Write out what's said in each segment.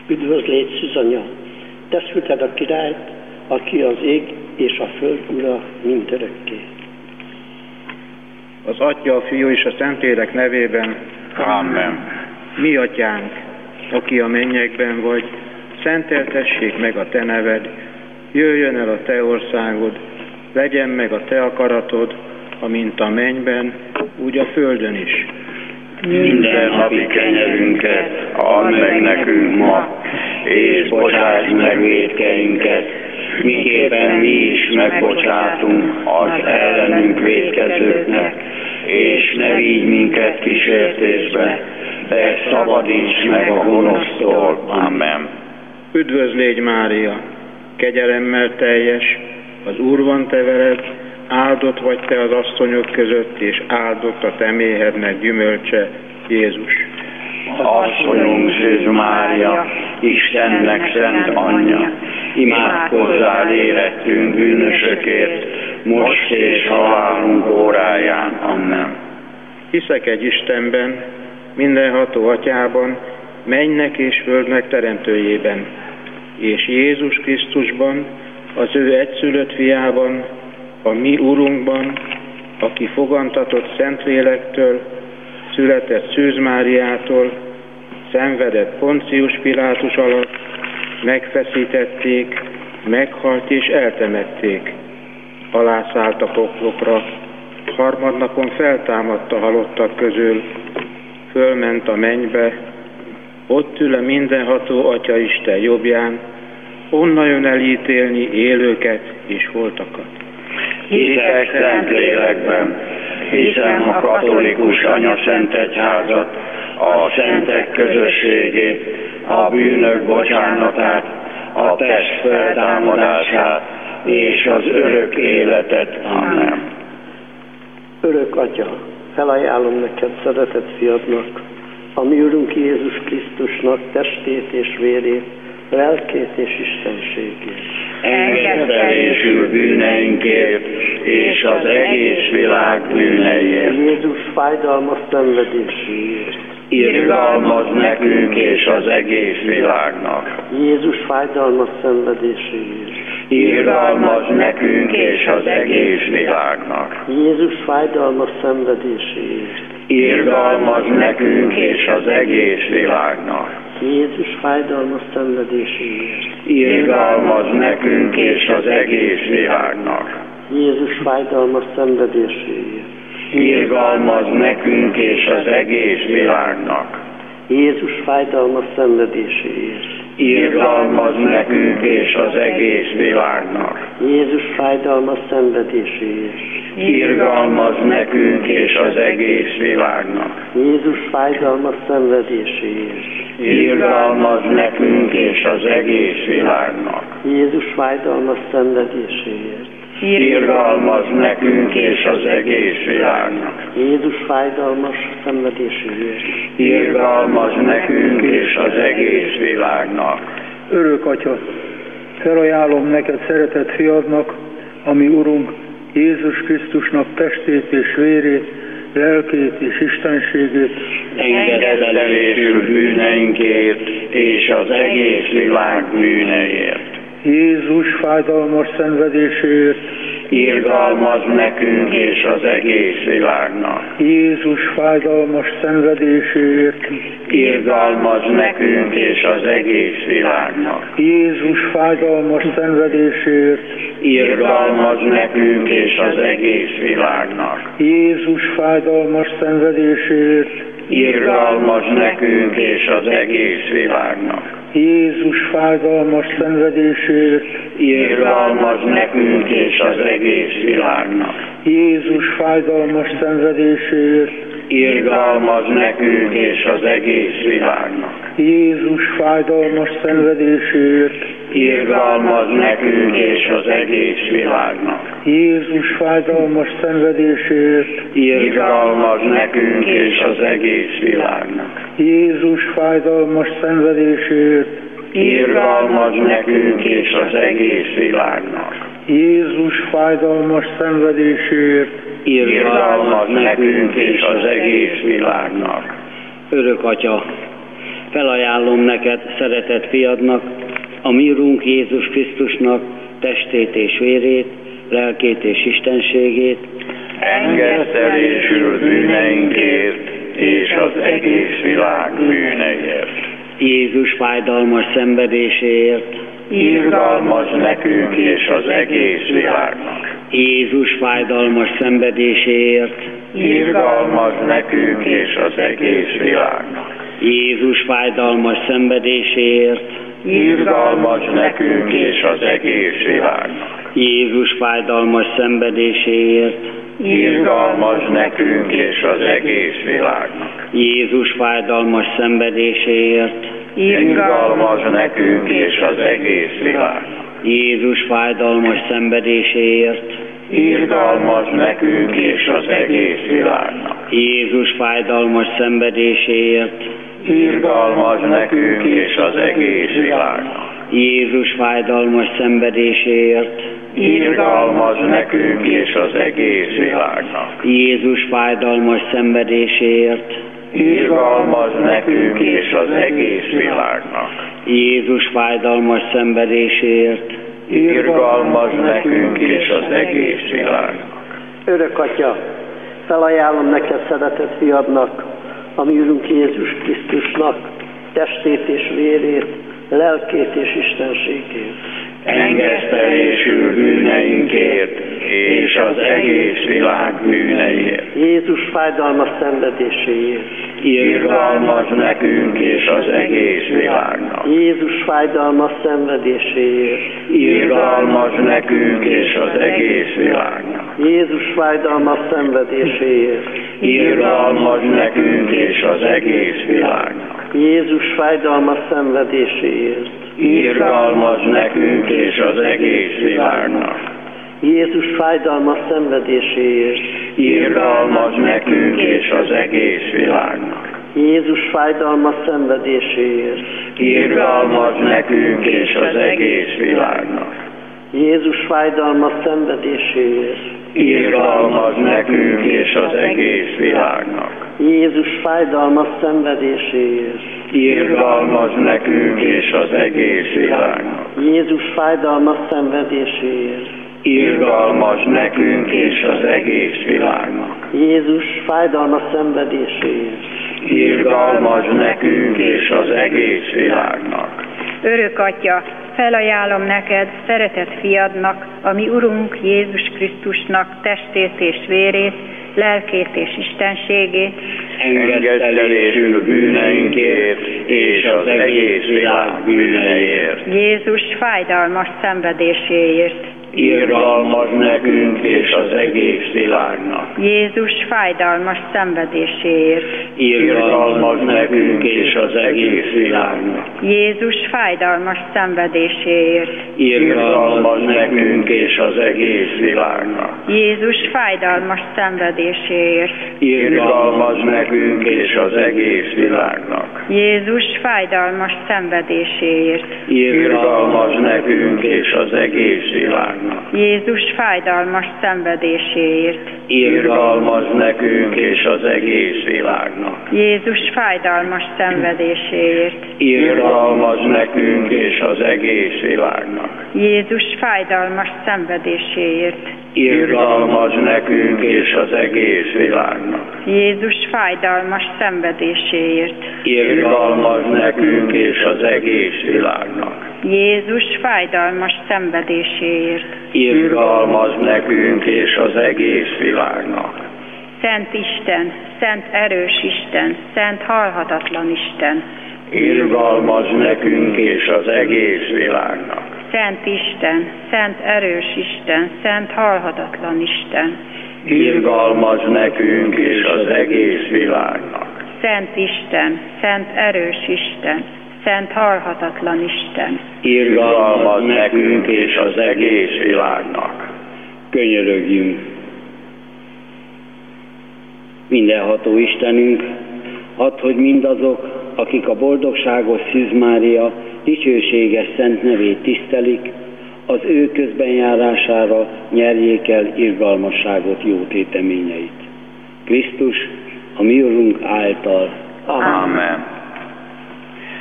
Üdvözl légy Szűzanya, te szülted a királyt, aki az ég és a föld ura mindörökké. Az Atya, a Fiú és a Szentlélek nevében. Amen. Mi atyánk, aki a mennyekben vagy, szenteltessék meg a te neved, jöjjön el a te országod, legyen meg a te akaratod, amint a mennyben, úgy a földön is. Minden napi kenyerünket add meg nekünk ma, és bocsáss meg vétkeinket, miképpen mi is megbocsátunk az ellenünk vétkezőknek, és ne vigy minket kísértésbe, de szabadíts meg a gonosztól. Amen. Üdvözl légy Mária, kegyelemmel teljes, az Úr van te veled, áldott vagy te az asszonyok között, és áldott a te méhednek gyümölcse, Jézus. Asszonyunk Szűz Mária, Istennek szent anyja, imádkozzál érettünk bűnösökért, most és halálunk óráján. Amen. Hiszek egy Istenben, mindenható Atyában, mennynek és földnek teremtőjében, és Jézus Krisztusban, az ő egyszülött fiában, a mi Urunkban, aki fogantatott Szentlélektől, született Szűz Máriától, szenvedett Poncius Pilátus alatt, megfeszítették, meghalt és eltemették. Alászállt a poklokra, harmadnapon feltámadt a halottak közül, fölment a mennybe, ott ül a mindenható Atya Isten jobbján, onnan jön elítélni élőket és holtakat. Hiszek Szentlélekben, hiszem a katolikus anyaszentegyházat, a szentek közösségét, a bűnök bocsánatát, a test feltámadását és az örök életet. Amen. Örök Atya, felajánlom neked szeretett fiadnak, a mi Urunk Jézus Krisztusnak testét és vérét, lelkét és istenségét. Engedelésül bűneinkért és az egész világ bűneiért. Jézus fájdalmas szenvedéséért. Irgalmaz nekünk és az egész világnak. Jézus fájdalmas szenvedéséért. Irgalmaz nekünk és az egész világnak. Jézus fájdalmas szenvedéséért. Irgalmaz nekünk és az egész világnak. Jézus fájdalmas szenvedéséért. Irgalmaz nekünk és az egész világnak. Jézus fájdalmas szenvedéséért. Irgalmaz nekünk és az egész világnak. Jézus fájdalmas szenvedéséért. Irgalmaz nekünk és az egész világnak. Jézus fájdalmas szenvedéséért. Irgalmaz nekünk és az egész világnak. Jézus fájdalmas szenvedéséért. Irgalmaz nekünk és az egész világnak. Jézus fájdalmas szenvedéséért. Irgalmaz nekünk és az egész világnak. Jézus fájdalmas szenvedéséért. Irgalmaz nekünk és az egész világnak. Örök Atya, felajánlom neked szeretett fiadnak, ami Urunk Jézus Krisztusnak testét és vérét, lelkét és istenségét. Engedelésül bűneinkért és az egész világ bűneiért. Jézus fájdalmas szenvedéséért. Irgalmaz nekünk és az egész világnak. Jézus fájdalmas szenvedéséért. Irgalmaz nekünk és az egész világnak. Jézus fájdalmas szenvedéséért. Irgalmaz nekünk és az egész világnak. Jézus fájdalmas szenvedéséért. Irgalmaz nekünk és az egész világnak. Jézus fájdalmas szenvedéséért. Irgalmaz nekünk és az egész világnak. Jézus fájdalmas szenvedéséért. Irgalmaz nekünk és az egész világnak. Jézus fájdalmas szenvedéséért. Irgalmaz nekünk és az egész világnak. Jézus fájdalmas szenvedéséért. Irgalmaz nekünk és az egész világnak. Jézus fájdalmas szenvedéséért. Irgalmaz nekünk és az egész világnak. Jézus fájdalmas szenvedéséért. Irgalmaz nekünk és az egész világnak. Örök Atya, felajánlom neked, szeretett fiadnak, a mi Urunk Jézus Krisztusnak testét és vérét, lelkét és istenségét. Engesztelésül bűneinkért és az egész világ bűneiért. Jézus fájdalmas szenvedéséért. Irgalmaz nekünk és az egész világnak. Jézus fájdalmas szenvedéséért. Irgalmaz nekünk és az egész világnak. Jézus fájdalmas szenvedéséért. Irgalmaz nekünk és az egész világnak. Jézus fájdalmas szenvedéséért. Irgalmaz nekünk és az egész világnak. Jézus fájdalmas szenvedéséért. Irgalmaz nekünk és az egész világnak. Jézus fájdalmas szenvedéséért. Irgalmaz nekünk és az egész világnak. Jézus fájdalmas szenvedéséért. Irgalmaz nekünk és az egész világnak. Jézus fájdalmas szenvedéséért. Irgalmaz nekünk és az egész világnak. Jézus fájdalmas szenvedéséért. Irgalmaz nekünk és az egész világnak. Jézus fájdalmas szenvedéséért. Irgalmaz nekünk és az egész világnak. Örök Atya, felajánlom neked, szeretett fiadnak, a mi Urunk Jézus Krisztusnak testét és vérét, lelkét és istenségét. Engesztelésül bűneinkért és az egész világ bűneiért. Jézus fájdalmas szenvedéséért. Irgalmaz nekünk és az egész világnak. Jézus fájdalmas szenvedéséért. Irgalmaz nekünk és az egész világnak. Jézus fájdalmas szenvedéséért. Irgalmaz nekünk és az egész világnak. Jézus fájdalmas szenvedéséért. Irgalmaz nekünk és az egész világnak. Jézus fájdalmas szenvedéséért. Irgalmaz nekünk és az egész világnak. Jézus fájdalmas szenvedéséért. Irgalmaz nekünk és az egész világnak. Jézus fájdalmas szenvedéséért. Irgalmaz nekünk és az egész világnak. Jézus fájdalmas szenvedéséért. Irgalmaz nekünk és az egész világnak. Jézus fájdalmas szenvedéséért. Irgalmaz nekünk és az egész világnak. Jézus fájdalmas szenvedéséért. Irgalmaz nekünk és az egész világnak. Örök Atya, felajánlom neked, szeretett fiadnak, a mi Urunk Jézus Krisztusnak testét és vérét, lelkét és istenségét. Engesztelésül bűneinkért és az egész világ bűneiért. Jézus fájdalmas szenvedéséért. Irgalmaz nekünk és az egész világnak. Jézus fájdalmas szenvedéséért. Irgalmaz nekünk és az egész világnak. Jézus fájdalmas szenvedéséért. Irgalmaz nekünk és az egész világnak. Jézus fájdalmas szenvedéséért. Irgalmaz nekünk és az egész világnak. Jézus fájdalmas szenvedéséért. Irgalmaz nekünk és az egész világnak. Jézus fájdalmas szenvedéséért. Irgalmaz nekünk és az egész világnak. Jézus fájdalmas szenvedéséért. Irgalmaz nekünk és az egész világnak. Jézus fájdalmas szenvedéséért. Irgalmaz nekünk és az egész világnak. Jézus fájdalmas szenvedéséért. Irgalmaz nekünk és az egész világnak. Jézus fájdalmas szenvedéséért. Irgalmaz nekünk és az egész világnak. Szent Isten, szent erős Isten, szent halhatatlan Isten. Irgalmaz nekünk és az egész világnak. Szent Isten, szent erős Isten, szent halhatatlan Isten. Irgalmaz nekünk és az egész világnak. Szent Isten, szent erős Isten, szent halhatatlan Isten. Irgalmaz nekünk és az egész világnak. Könyörögjünk. Mindenható Istenünk, add, hogy mindazok, akik a boldogságos Szűz Mária dicsőséges szent nevét tisztelik, az ő közbenjárására nyerjék el irgalmasságot jó téteményeit. Krisztus, a mi Urunk által. Amen.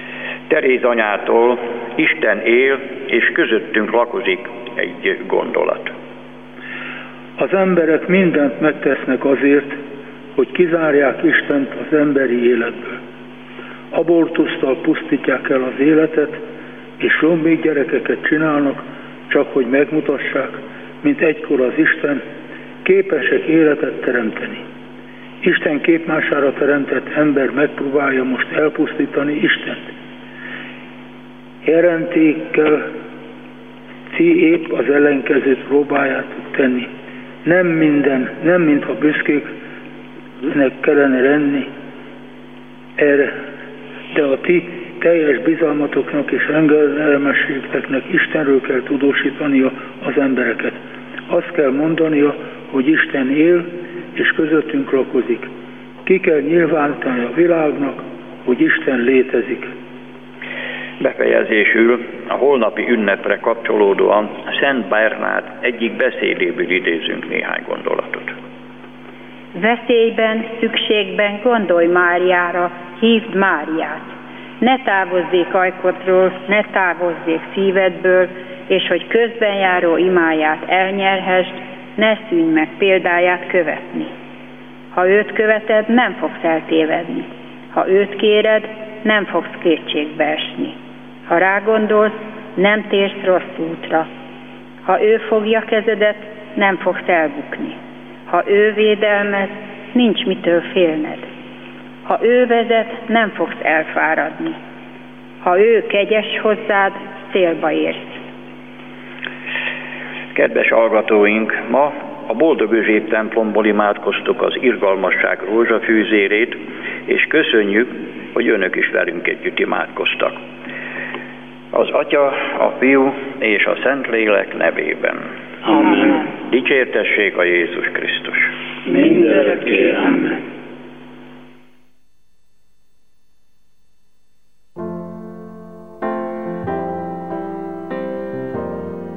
Teréz anyától Isten él, és közöttünk lakozik egy gondolat. Az emberek mindent megtesznek azért, hogy kizárják Istent az emberi életből. Abortusztal pusztítják el az életet, és lombik gyerekeket csinálnak, csak hogy megmutassák, mint egykor az Isten, képesek életet teremteni. Isten képmására teremtett ember megpróbálja most elpusztítani Istent. Jelentékkel ti épp az ellenkezőt próbáljátok tenni. Nem mintha büszkéknek kellene lenni erre, de a ti teljes bizalmatoknak és engedelmességeknek Istenről kell tudósítania az embereket. Azt kell mondania, hogy Isten él és közöttünk lakozik. Ki kell nyilvánítani a világnak, hogy Isten létezik. Befejezésül a holnapi ünnepre kapcsolódóan Szent Bernárd egyik beszédéből idézünk néhány gondolatot. Veszélyben, szükségben gondolj Máriára, hívd Máriát. Ne távozzék ajkodról, ne távozzék szívedből, és hogy közben járó imáját elnyerhesd, ne szűnj meg példáját követni. Ha őt követed, nem fogsz eltévedni. Ha őt kéred, nem fogsz kétségbe esni. Ha rágondolsz, nem térsz rossz útra. Ha ő fogja kezedet, nem fogsz elbukni. Ha ő védelmez, nincs mitől félned. Ha ő vezet, nem fogsz elfáradni. Ha ő kegyes hozzád, célba érsz. Kedves hallgatóink, ma a Boldog Özséb templomból imádkoztuk az Irgalmasság rózsafűzérét, és köszönjük, hogy önök is velünk együtt imádkoztak. Az Atya, a Fiú és a Szentlélek nevében. Amen. Dicsértessék a Jézus Krisztus. Mindörökké. Amen.